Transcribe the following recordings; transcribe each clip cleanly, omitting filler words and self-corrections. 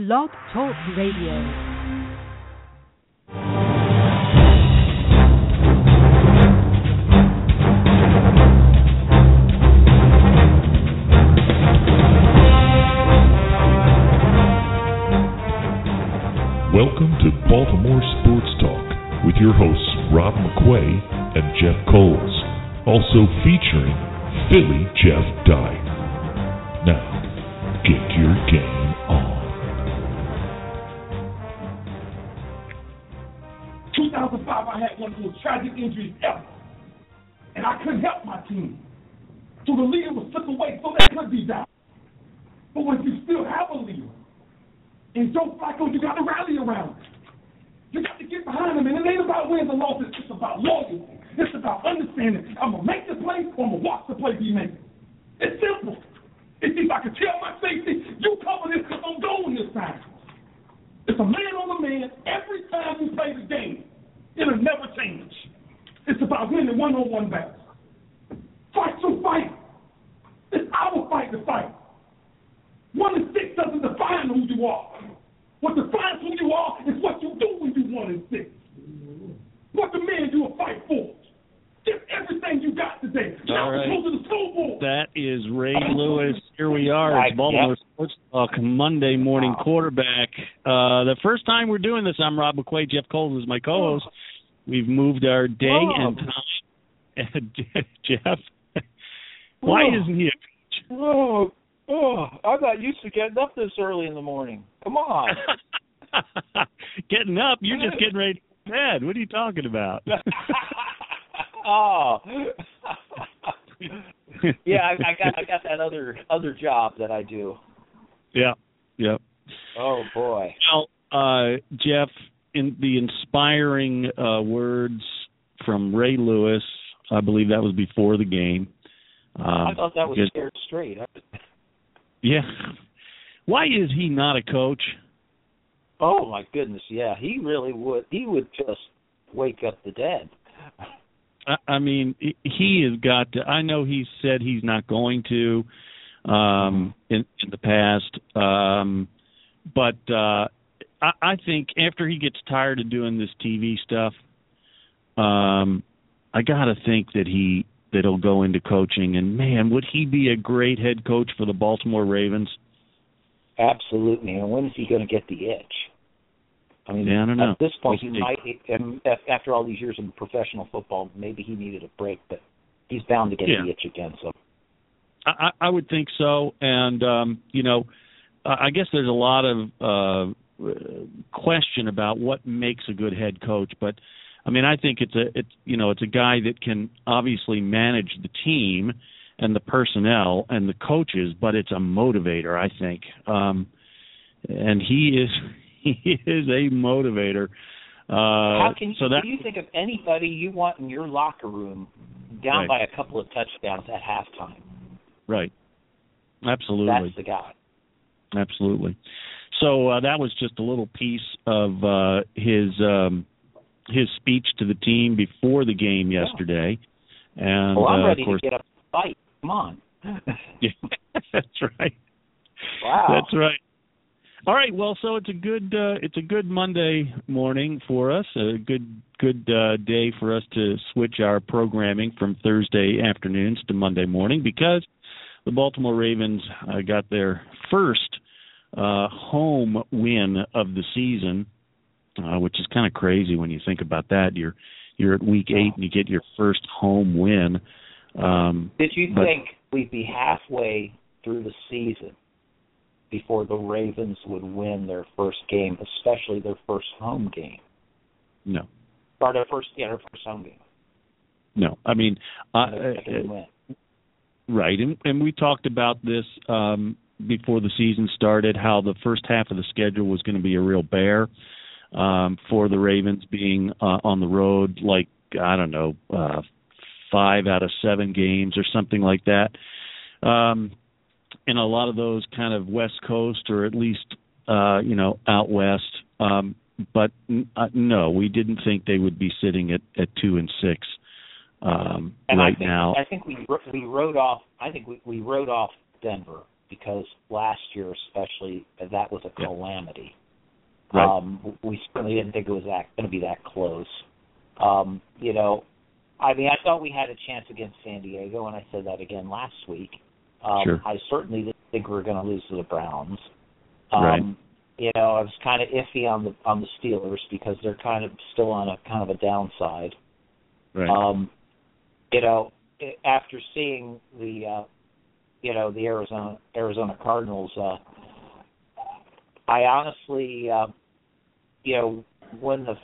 Blog Talk Radio. Welcome to Baltimore Sports Talk with your hosts Rob McQuay and Jeff Coles, also featuring Philly Jeff Dye. Now, get your game on. 2005, I had one of the most tragic injuries ever, and I couldn't help my team. So the leader was took away so they could be down. But when you still have a leader, and Joe Flacco, you got to rally around him. You got to get behind him, and it ain't about wins and losses. It's about loyalty. It's about understanding. I'm going to make the play, or I'm going to watch the play be made. It's simple. It's if I can tell my safety, you cover this because I'm going this time. It's a man on a man every time you play the game. It'll never change. It's about winning one-on-one battles. Fight to fight. It's our fight to fight. 1-6 doesn't define who you are. What defines who you are is what you do when you 1-6. What the man you will fight for. Give everything you got today. All right. Go to the Super Bowl. That is Ray Lewis. Here we are. It's Baltimore Sports Talk Monday morning quarterback. The first time we're doing this, I'm Rob McQuay. Jeff Coles is my co-host. We've moved our day and time. Jeff, why isn't he a coach? I'm not used to getting up this early in the morning. Come on. Getting up? You're just getting ready to go to bed. What are you talking about? Yeah, I got that other job that I do. Yeah. Oh boy. Well, Jeff, in the inspiring words from Ray Lewis, I believe that was before the game. I thought that was scared straight. Yeah. Why is he not a coach? Oh my goodness, yeah. He really would. He would just wake up the dead. I mean, he has got to. I know he said he's not going to in the past, but I think after he gets tired of doing this TV stuff, I got to think that he'll go into coaching. And man, would he be a great head coach for the Baltimore Ravens? Absolutely. And when is he going to get the itch? I mean, I don't know. At this point, he might, and after all these years in professional football, maybe he needed a break, but he's bound to get the itch again. So, I would think so. And, I guess there's a lot of question about what makes a good head coach. But, I mean, I think it's a guy that can obviously manage the team and the personnel and the coaches, but it's a motivator, I think. And he is a motivator. Can you think of anybody you want in your locker room down by a couple of touchdowns at halftime? Right. Absolutely. That's the guy. Absolutely. So that was just a little piece of his speech to the team before the game yesterday. And I'm ready of course, to get up and fight. Come on. Yeah, that's right. Wow. That's right. All right. Well, so it's a good Monday morning for us. A good day for us to switch our programming from Thursday afternoons to Monday morning because the Baltimore Ravens got their first home win of the season, which is kind of crazy when you think about that. You're at week 8 and you get your first home win. Did you think we'd be halfway through the season before the Ravens would win their first game, especially their first home game? No. Or their first home game. No. I mean, right. And we talked about this before the season started, how the first half of the schedule was going to be a real bear for the Ravens being on the road, like, 5 out of 7 games or something like that. And a lot of those kind of West Coast or at least, out West. But no, we didn't think they would be sitting at 2-6 now. I think we wrote off Denver because last year especially, that was a calamity. Right. We certainly didn't think it was going to be that close. You know, I mean, I thought we had a chance against San Diego, and I said that again last week. Sure. I certainly didn't think we were going to lose to the Browns. Right. You know, I was kind of iffy on the Steelers because they're kind of still on a kind of a downside. Right. You know, after seeing the Arizona Cardinals, I honestly, you know, when I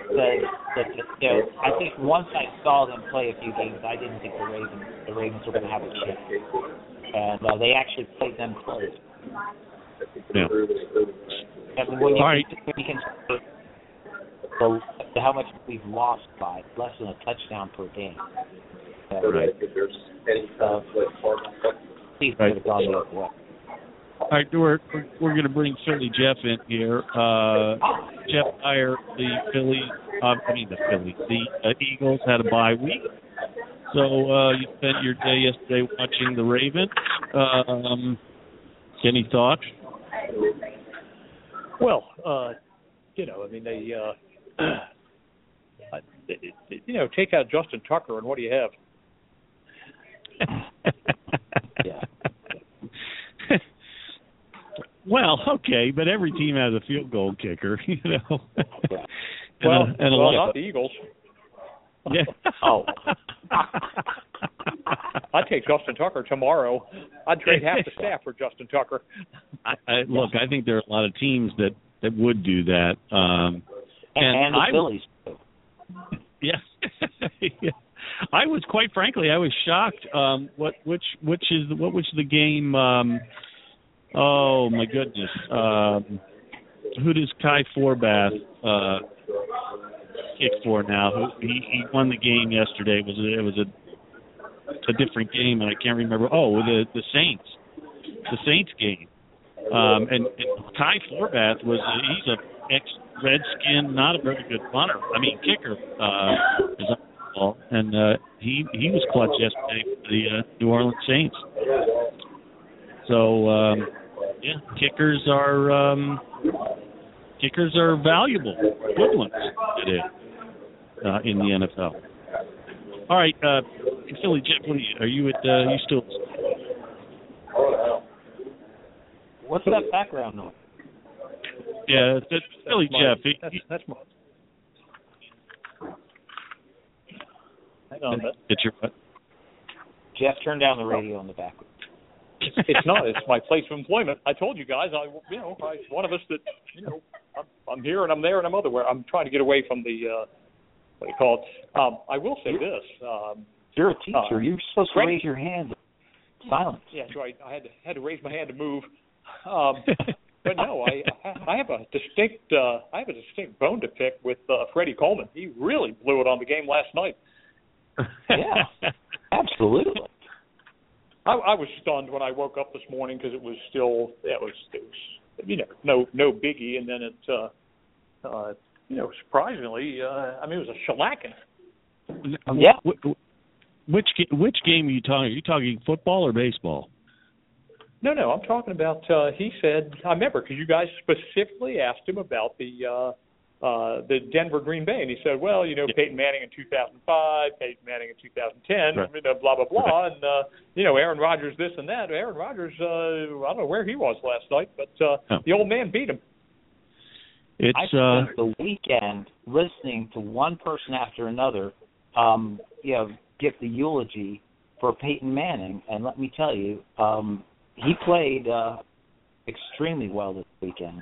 think once I saw them play a few games, I didn't think the Ravens were going to have a chance, and they actually played them close. Yeah. And when you consider how much we've lost by less than a touchdown per game, right. Please could have gone the other way. All right, we're going to bring Philly Jeff in here. Jeff Dyer, the Eagles had a bye week, so you spent your day yesterday watching the Ravens. Any thoughts? Well, you know, I mean, they you know, take out Justin Tucker, and what do you have? Yeah. Well, okay, but every team has a field goal kicker, you know. Yeah. Well, not the Eagles. Yeah. Oh. I'd take Justin Tucker tomorrow. I'd trade half the staff for Justin Tucker. Look, I think there are a lot of teams that would do that. And the Phillies too. Yeah. Yeah. I was shocked. What was the game? Oh my goodness! Who does Kai Forbath kick for now? He won the game yesterday. It was a different game, and I can't remember. Oh, the Saints game. And Kai Forbath he's a ex-Redskin, not a very good punter. I mean kicker. And he was clutch yesterday for the New Orleans Saints. So kickers are valuable, good ones today in the NFL. All right, Philly Jeff, are you still? What's that background noise? Yeah, that's Philly Jeff. That's my. Hang on a minute. It's your what? Jeff, turn down the radio in the back. It's not. It's my place of employment. I told you guys. One of us that I'm here and I'm there and I'm otherwhere. I'm trying to get away from the what do you call it? I will say this. You're a teacher. You're supposed to raise your hand. Silence. Yeah, that's right. I had to raise my hand to move. But no, I have a distinct bone to pick with Freddie Coleman. He really blew it on the game last night. Yeah, absolutely. I was stunned when I woke up this morning because it was no biggie, and then it surprisingly it was a shellacking. Yeah. Which game are you talking? Are you talking football or baseball? No, I'm talking about. He said, I remember because you guys specifically asked him about the Denver Green Bay, and he said, well, Peyton Manning in 2005, Peyton Manning in 2010, right. Blah blah blah, right. And Aaron Rodgers this and that. Aaron Rodgers, I don't know where he was last night, but the old man beat him. I spent the weekend listening to one person after another, give the eulogy for Peyton Manning, and let me tell you, he played extremely well this weekend.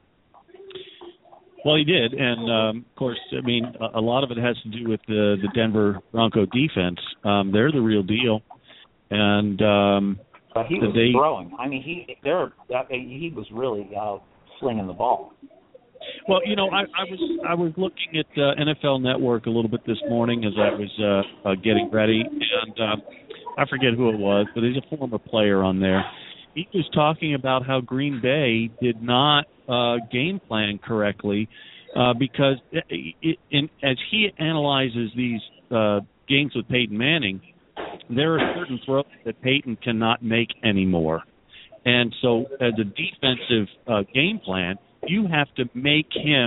Well, he did, and of course, I mean, a lot of it has to do with the Denver Bronco defense. They're the real deal, and but he was throwing. I mean, he was really slinging the ball. Well, I was looking at NFL Network a little bit this morning as I was getting ready, and I forget who it was, but there's a former player on there. He was talking about how Green Bay did not game plan correctly because as he analyzes these games with Peyton Manning, there are certain throws that Peyton cannot make anymore. And so as a defensive game plan, you have to make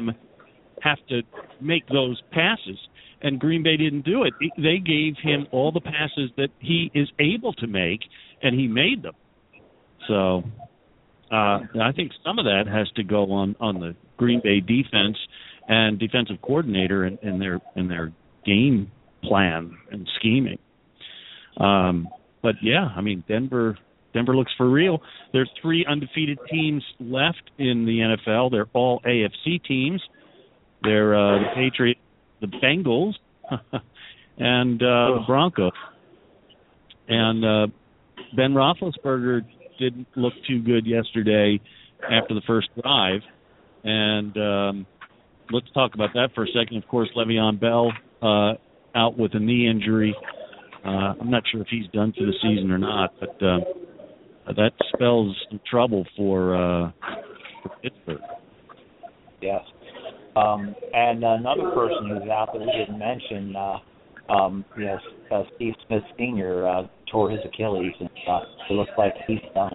those passes. And Green Bay didn't do it. They gave him all the passes that he is able to make, and he made them. So I think some of that has to go on the Green Bay defense and defensive coordinator in their game plan and scheming. But yeah, I mean, Denver looks for real. There's 3 undefeated teams left in the NFL. They're all AFC teams. They're the Patriots, the Bengals, and the Broncos. And Ben Roethlisberger didn't look too good yesterday after the first drive. And let's talk about that for a second. Of course, Le'Veon Bell out with a knee injury. I'm not sure if he's done for the season or not, but that spells some trouble for Pittsburgh. Yes. And another person who's out that we didn't mention, Steve Smith Sr. Tore his Achilles, and it looks like he's done.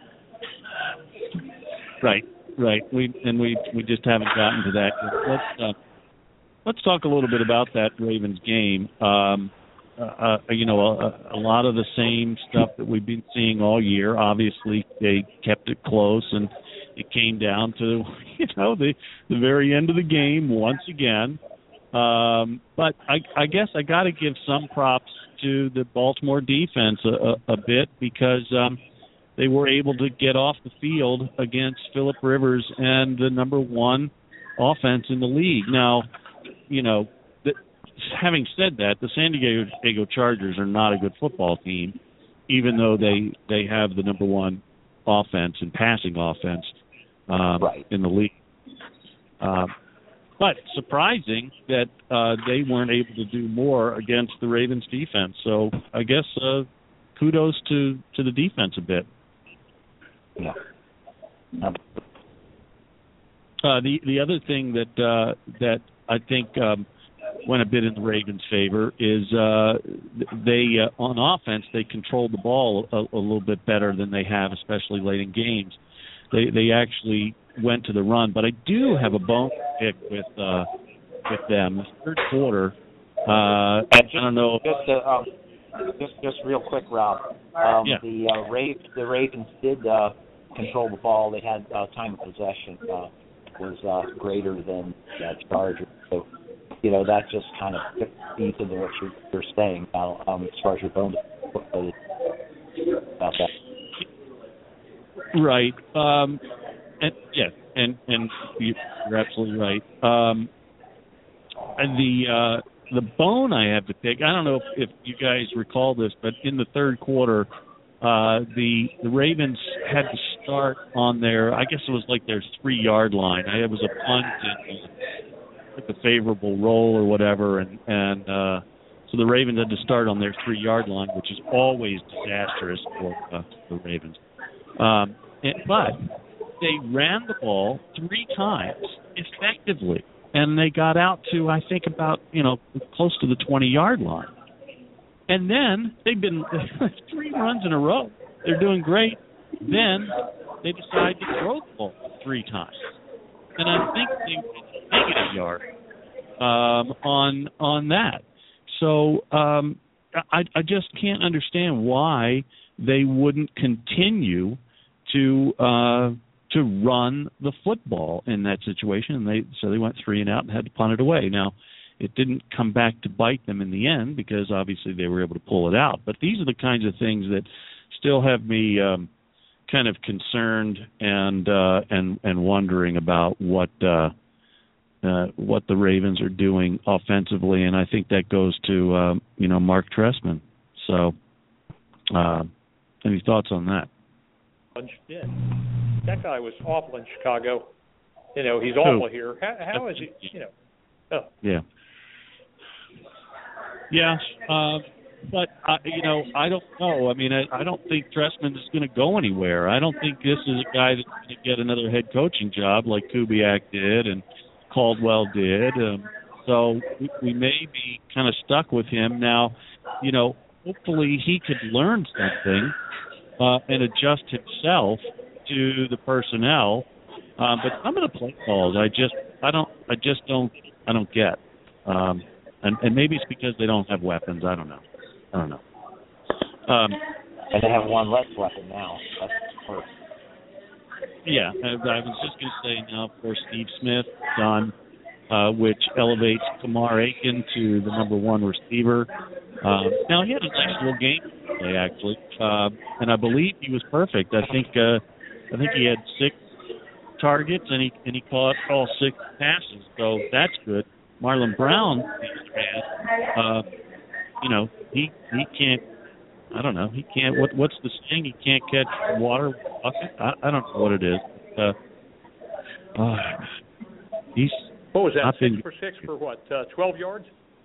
Right. We just haven't gotten to that. Let's talk a little bit about that Ravens game. A lot of the same stuff that we've been seeing all year. Obviously, they kept it close, and it came down to the very end of the game once again. But I guess I got to give some props to the Baltimore defense a bit, because they were able to get off the field against Phillip Rivers and the number 1 offense in the league. Now, having said that, the San Diego Chargers are not a good football team, even though they have the number 1 offense and passing offense in the league. But surprising that they weren't able to do more against the Ravens defense. So I guess kudos to the defense a bit. Yeah. The other thing that I think went a bit in the Ravens' favor is they on offense they controlled the ball a little bit better than they have, especially late in games. They actually went to the run, but I do have a bone to pick with them. The third quarter, I don't know. Just real quick, Rob. The Ravens did control the ball. They had time of possession was greater than the Chargers. So, that just kind of feeds into what you're saying now, as far as your bone about that. Right. And you're absolutely right. The bone I have to pick, I don't know if you guys recall this, but in the third quarter, the Ravens had to start on their 3-yard line. It was a punt and a favorable roll or whatever, and so the Ravens had to start on their 3-yard line, which is always disastrous for the Ravens. But they ran the ball 3 times effectively, and they got out to, I think, about, close to the 20-yard line. And then they've been 3 runs in a row. They're doing great. Then they decide to throw the ball 3 times. And I think they went negative yard on that. So I just can't understand why they wouldn't continue to run the football in that situation, and they went 3 and out and had to punt it away. Now, it didn't come back to bite them in the end because obviously they were able to pull it out. But these are the kinds of things that still have me kind of concerned and wondering about what the Ravens are doing offensively, and I think that goes to Mark Trestman. So, any thoughts on that? Yeah. That guy was awful in Chicago. He's awful here. How is he? Oh. Yeah. Yeah. But I don't know. I mean, I don't think Trestman is going to go anywhere. I don't think this is a guy that's going to get another head coaching job like Kubiak did and Caldwell did. So we may be kind of stuck with him now. Hopefully he could learn something and adjust himself to the personnel, but some of the play calls I just don't get. And maybe it's because they don't have weapons. I don't know. And they have one less weapon now. That's worse. Yeah, I was just going to say now, of course, Steve Smith done, which elevates Kamar Aiken to the number one receiver. Now, he had a nice little game today, actually, and I believe he was perfect. I think he had 6 targets, and he caught all 6 passes, so that's good. Marlon Brown, he can't. I don't know. He can't. What's the saying? He can't catch water with a bucket. I don't know what it is. He's. What was that? 6 for 6 for what? 12 yards?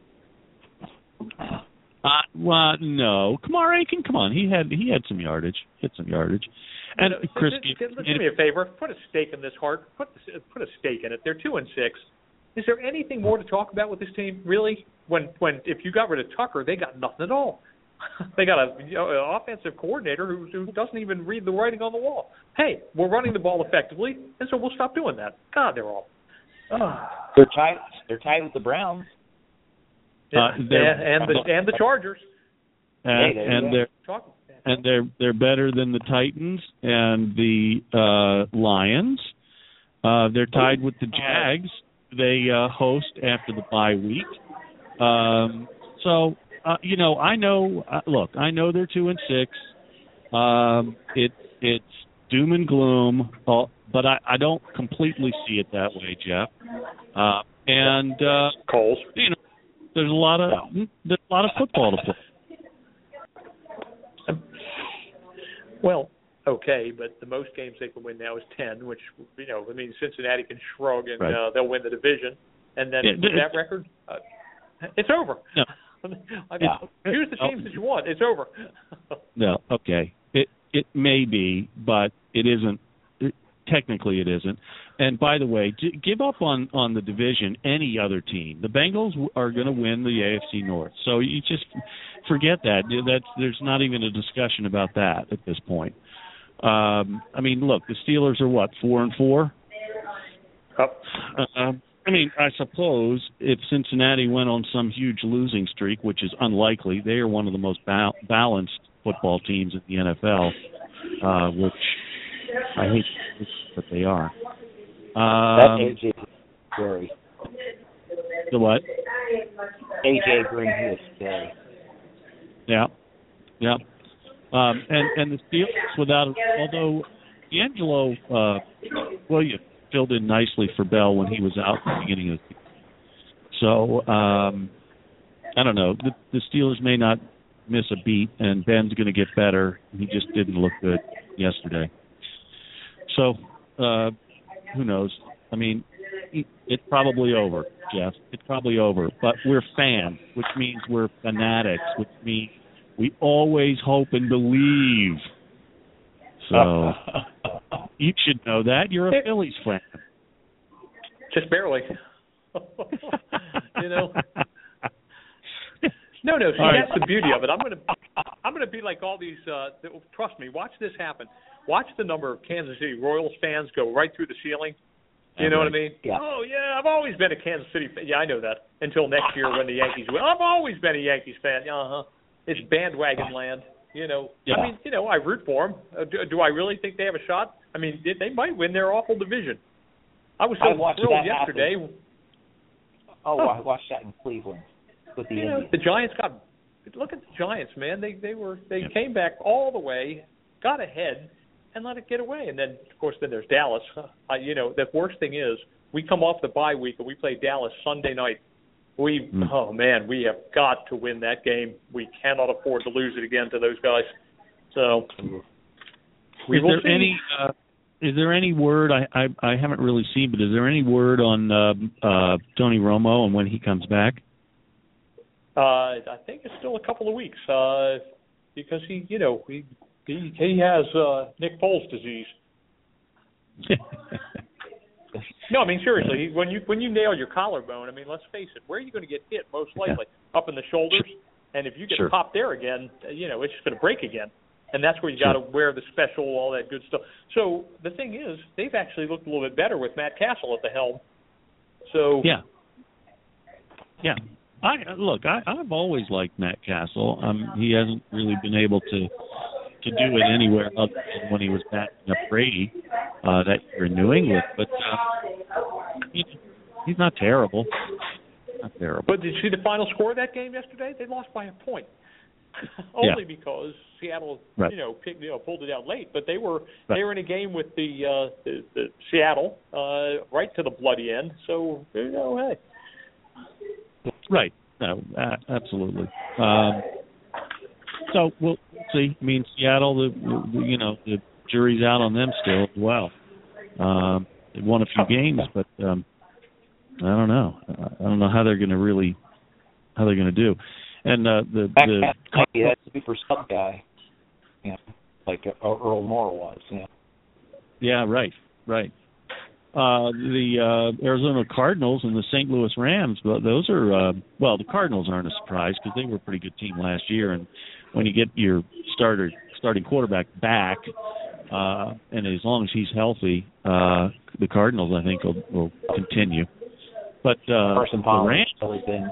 Well, no. Kamar Aiken, come on. He had some yardage. And Chris, do me a favor. Put a stake in this heart. Put a stake in it. They're 2-6. Is there anything more to talk about with this team? Really? When if you got rid of Tucker, they got nothing at all. They got an offensive coordinator who doesn't even read the writing on the wall. Hey, we're running the ball effectively, and so we'll stop doing that. God, they're all. They're tied with the Browns. Yeah, and the Chargers. And they're better than the Titans and the Lions. They're tied with the Jags. They host after the bye week. So I know. Look, I know they're 2-6. It's doom and gloom, but I don't completely see it that way, Jeff. Coles. There's a lot of football to play. Well, okay, but the most games they can win now is 10, which Cincinnati can shrug and they'll win the division, and then with that record, it's over. No. Here's the teams that you want. It's over. No, okay. It may be, but it isn't. Technically, it isn't. And by the way, give up on the division. Any other team, the Bengals are going to win the AFC North. So you just forget that. There's not even a discussion about that at this point. I mean, look, the Steelers are what, 4-4? I suppose if Cincinnati went on some huge losing streak, which is unlikely, they are one of the most balanced football teams in the NFL, which I hate, but they are. That A.J. scary. The what? A.J. Green is scary. Yeah. And the Steelers, although D'Angelo, you filled in nicely for Bell when he was out at the beginning of the season. So, I don't know. The Steelers may not miss a beat, and Ben's going to get better. He just didn't look good yesterday. So, who knows? I mean, it's probably over, Jeff. It's probably over. But we're fans, which means we're fanatics, which means we always hope and believe. So, you should know that. You're a Phillies fan. Just barely. No. See, that's the beauty of it. I'm gonna be like all these. Trust me. Watch this happen. Watch the number of Kansas City Royals fans go right through the ceiling. You know what I mean? Yeah. Oh yeah, I've always been a Kansas City fan. Yeah, I know that. Until next year when the Yankees win. I've always been a Yankees fan. It's bandwagon land. Yeah. I mean, I root for them. Do I really think they have a shot? I mean, they might win their awful division. I was so thrilled yesterday. I watched that in Cleveland with the Indians. The Giants look at the Giants, man. They came back all the way, got ahead, and let it get away. And then, of course, there's Dallas. The worst thing is we come off the bye week and we play Dallas Sunday night. We have got to win that game. We cannot afford to lose it again to those guys. So we will see. Is there any word I haven't really seen, but is there any word on Tony Romo and when he comes back? I think it's still a couple of weeks because he has Nick Foles disease. No, I mean seriously, when you nail your collarbone, I mean let's face it, where are you going to get hit most likely? Up in the shoulders, and if you get popped there again, it's just going to break again. and that's where you got to wear the special, all that good stuff. So the thing is, they've actually looked a little bit better with Matt Castle at the helm. So I've always liked Matt Castle. He hasn't really been able to do it anywhere other than when he was backing up Brady that year in New England. But he's not terrible. Not terrible. But did you see the final score of that game yesterday? They lost by a point. Only because Seattle, pulled it out late. But they were in a game with the Seattle right to the bloody end. So hey. Right. No, absolutely. So we'll see. I mean, Seattle, the jury's out on them still as well. They won a few games, but I don't know. I don't know how they're going to do. And the that super sub guy, like Earl Moore was. Yeah, right. The Arizona Cardinals and the St. Louis Rams, those are the Cardinals aren't a surprise because they were a pretty good team last year. And when you get your starting quarterback back, and as long as he's healthy, the Cardinals I think will continue. But Carson Palmer the Rams,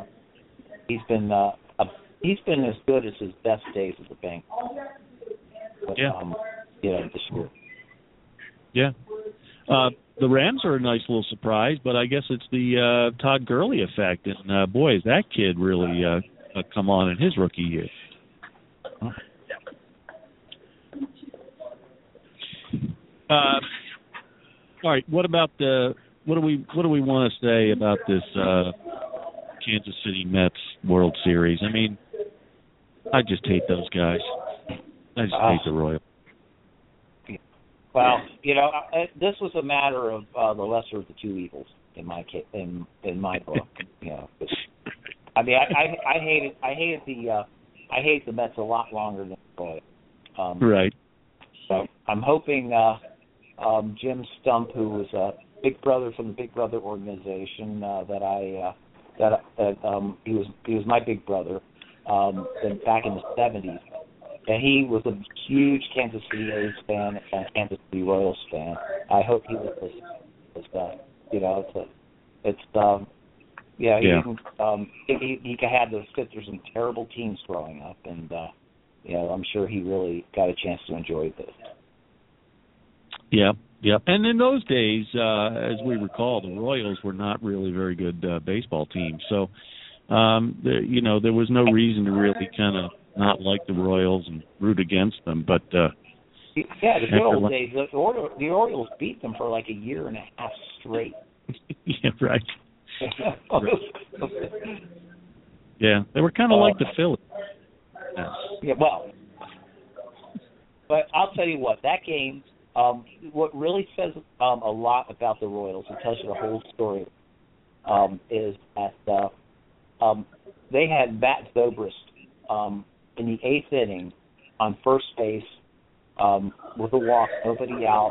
he's been as good as his best days as a Bengals. This year. Yeah. The Rams are a nice little surprise, but I guess it's the Todd Gurley effect. And, boy, has that kid really come on in his rookie year. All right, what do we want to say about this Kansas City Mets World Series? I mean, I just hate those guys. I just hate the Royals. Well, this was a matter of the lesser of the two evils in my book. I mean, I hate the Mets a lot longer than the Royals. Right. So I'm hoping Jim Stump, who was a big brother from the Big Brother organization, he was my big brother back in the 70s. And he was a huge Kansas City A's fan and Kansas City Royals fan. I hope he was listening. He had to sit through some terrible teams growing up, and I'm sure he really got a chance to enjoy this. Yeah. And in those days, as we recall, the Royals were not really very good baseball teams. So, there was no reason to really kind of not like the Royals and root against them. But the good old days, the Orioles beat them for like a year and a half straight. Yeah, right. Yeah, they were kind of like the Phillies. Yeah, well, but I'll tell you what, that game, what really says a lot about the Royals, and tells you the whole story, is that they had Matt Zobrist in the 8th inning on first base with a walk, nobody out,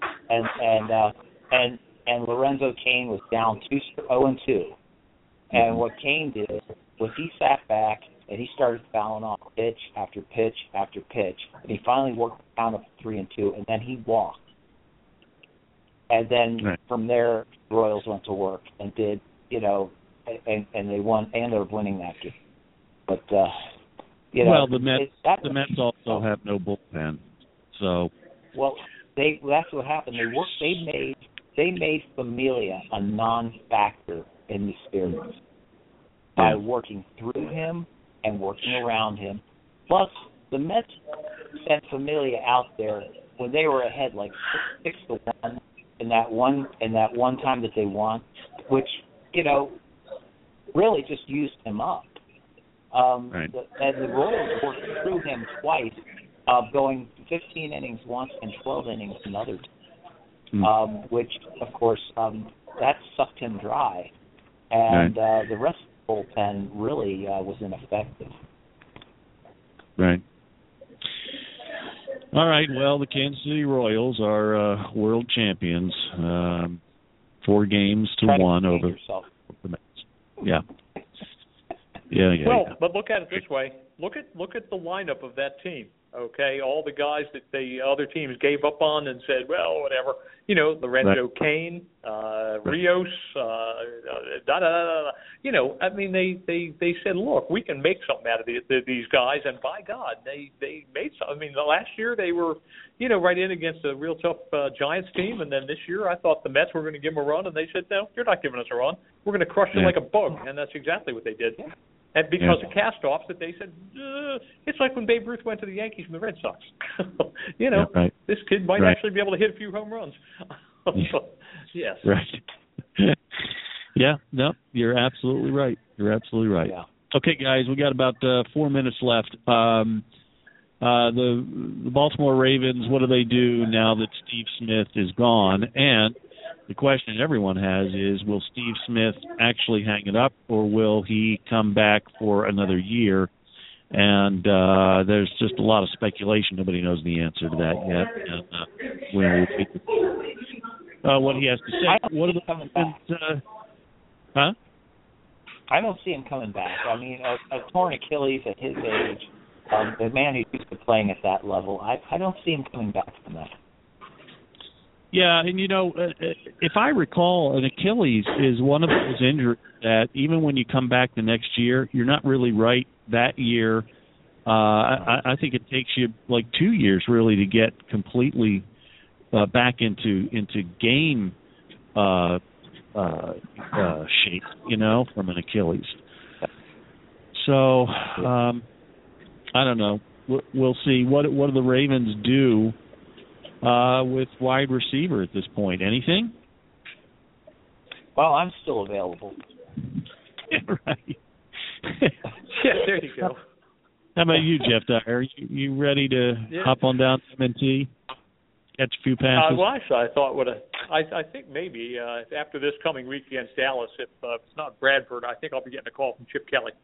and Lorenzo Cain was down 0-2. And what Cain did was he sat back and he started fouling off pitch after pitch after pitch, and he finally worked the count up 3-2, and then he walked. And then from there, the Royals went to work and did, and they won, and they're winning that game. But the Mets also have no bullpen, so. Well, that's what happened. They made Familia a non-factor in the series by working through him and working around him. Plus, the Mets sent Familia out there when they were ahead like 6-1 in that one time that they won, which really just used him up. And the Royals worked through him twice, going 15 innings once and 12 innings another time, which, of course, that sucked him dry. And the rest of the bullpen really was ineffective. Right. All right, well, the Kansas City Royals are world champions, 4-1 over the Mets. Yeah. Well, but look at it this way. Look at the lineup of that team. Okay, all the guys that the other teams gave up on and said, well, whatever. You know, Lorenzo Cain, Rios, I mean, they said, look, we can make something out of these guys, and by God, they made something. I mean, the last year they were, right in against a real tough Giants team, and then this year I thought the Mets were going to give them a run, and they said, no, you're not giving us a run. We're going to crush you like a bug, and that's exactly what they did. And because of cast-offs that they said, it's like when Babe Ruth went to the Yankees from the Red Sox. This kid might actually be able to hit a few home runs. Yes. Right. Yeah, no, you're absolutely right. You're absolutely right. Yeah. Okay, guys, we got about 4 minutes left. The Baltimore Ravens, what do they do now that Steve Smith is gone? And the question everyone has is, will Steve Smith actually hang it up, or will he come back for another year? And there's just a lot of speculation. Nobody knows the answer to that yet. And what he has to say. What are the coming back? Huh? I don't see him coming back. I mean, a torn Achilles at his age, the man who's used to playing at that level, I don't see him coming back from that. Yeah, and if I recall, an Achilles is one of those injuries that even when you come back the next year, you're not really right that year. I think it takes you like 2 years really to get completely back into game shape, from an Achilles. So I don't know. We'll see. What do the Ravens do with wide receiver at this point? Anything? Well, I'm still available. Right. Yeah, there you go. How about you, Jeff Dyer? Are you ready to hop on down to M&T? Catch a few passes? Well, actually, I thought I think maybe after this coming week against Dallas, if it's not Bradford, I think I'll be getting a call from Chip Kelly.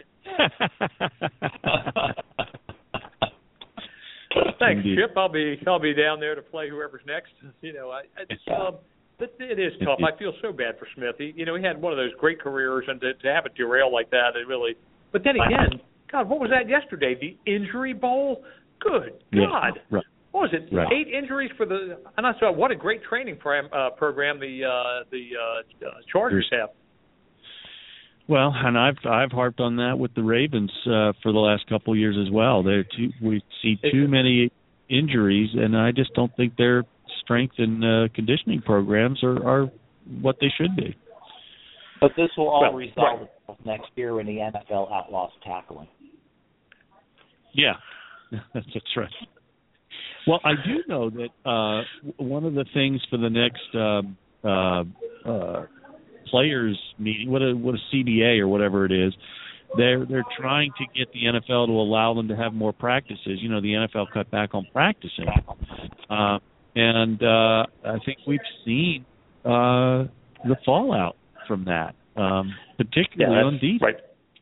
Thanks, Indeed. Chip. I'll be down there to play whoever's next. But it is tough. I feel so bad for Smith. He had one of those great careers, and to have it derail like that, it really. But then again, God, what was that yesterday? The Injury Bowl. Good God. Right. What was it? Right. 8 injuries for the. And I saw what a great training program the Chargers have. Well, and I've harped on that with the Ravens for the last couple of years as well. We see too many injuries, and I just don't think their strength and conditioning programs are what they should be. But this will all resolve itself next year when the NFL outlaws tackling. Yeah, that's right. Well, I do know that one of the things for the next players meeting, what a CBA or whatever it is, they're trying to get the NFL to allow them to have more practices. The NFL cut back on practicing, and I think we've seen the fallout from that, particularly on defense. Right.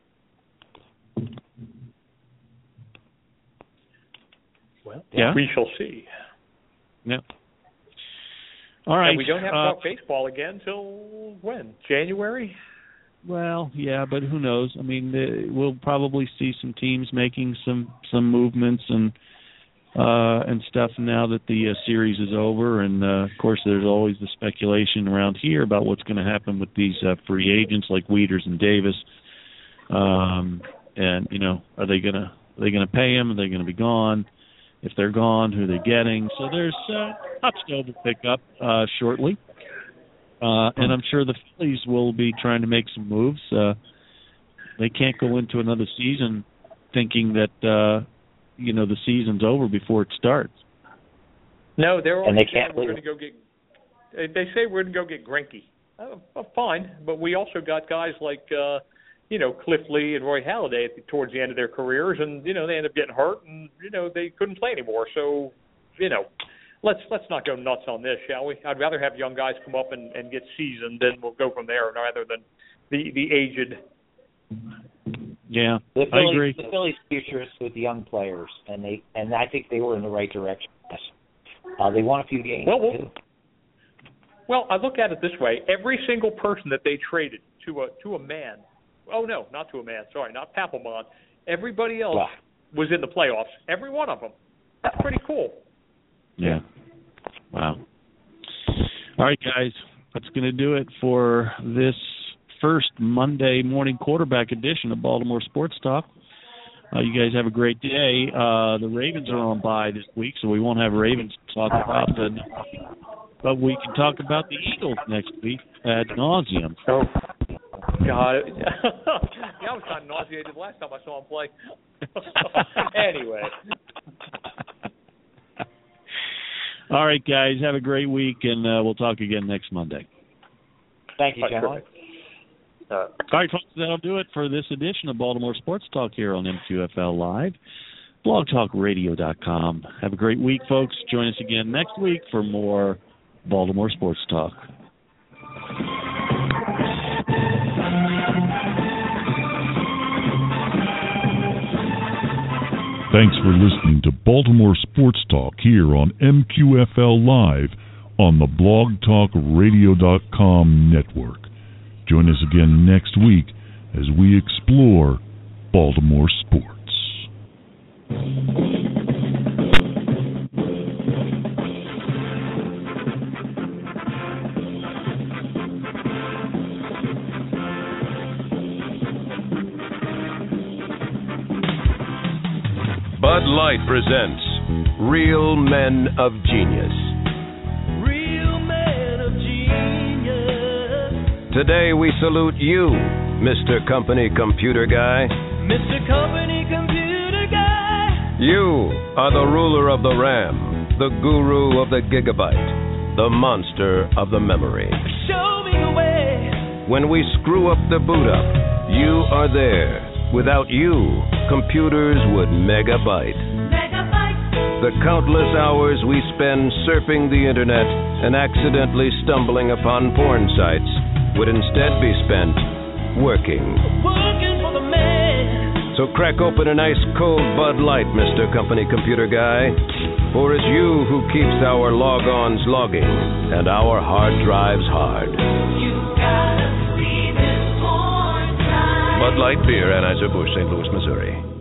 Well, we shall see. Yeah. All right. And we don't have to talk baseball again until when? January? Well, yeah, but who knows? I mean, we'll probably see some teams making some movements and stuff now that the series is over. And, of course, there's always the speculation around here about what's going to happen with these free agents like Wieters and Davis. And, are they going to pay them? Are they going to be gone? If they're gone, who they're getting. So there's lots still to pick up shortly. And I'm sure the Phillies will be trying to make some moves. They can't go into another season thinking that, the season's over before it starts. No, they're always saying we're going to go get – they say we're going to go get Greinke. Fine, but we also got guys like Cliff Lee and Roy Halladay towards the end of their careers, and they ended up getting hurt, and they couldn't play anymore. So, let's not go nuts on this, shall we? I'd rather have young guys come up and get seasoned, and we'll go from there, rather than the aged. Yeah, I agree. The Phillies' future is with young players, and I think they were in the right direction. They won a few games too. Well, I look at it this way: every single person that they traded to a man. Oh, no, not to a man. Sorry, not Papelbon. Everybody else was in the playoffs. Every one of them. That's pretty cool. Yeah. Wow. All right, guys. That's going to do it for this first Monday morning quarterback edition of Baltimore Sports Talk. You guys have a great day. The Ravens are on bye this week, so we won't have Ravens to talk about. But we can talk about the Eagles next week ad nauseum. Oh, God. Yeah, I was kind of nauseated last time I saw him play. Anyway. All right, guys. Have a great week, and we'll talk again next Monday. Thank you, gentlemen. All right, folks, that'll do it for this edition of Baltimore Sports Talk here on MQFL Live, blogtalkradio.com. Have a great week, folks. Join us again next week for more Baltimore Sports Talk. Thanks for listening to Baltimore Sports Talk here on MQFL Live on the blogtalkradio.com network. Join us again next week as we explore Baltimore sports. Bud Light presents Real Men of Genius. Real Men of Genius. Today we salute you, Mr. Company Computer Guy. Mr. Company Computer Guy. You are the ruler of the RAM, the guru of the gigabyte, the monster of the memory. Show me the way. When we screw up the boot up, you are there. Without you, computers would megabyte. The countless hours we spend surfing the internet and accidentally stumbling upon porn sites would instead be spent working. Working for the man. So crack open an ice cold Bud Light, Mr. Company Computer Guy, for it's you who keeps our log-ons logging and our hard drives hard. You gotta see this porn site. Bud Light Beer, Anheuser-Busch, St. Louis, Missouri.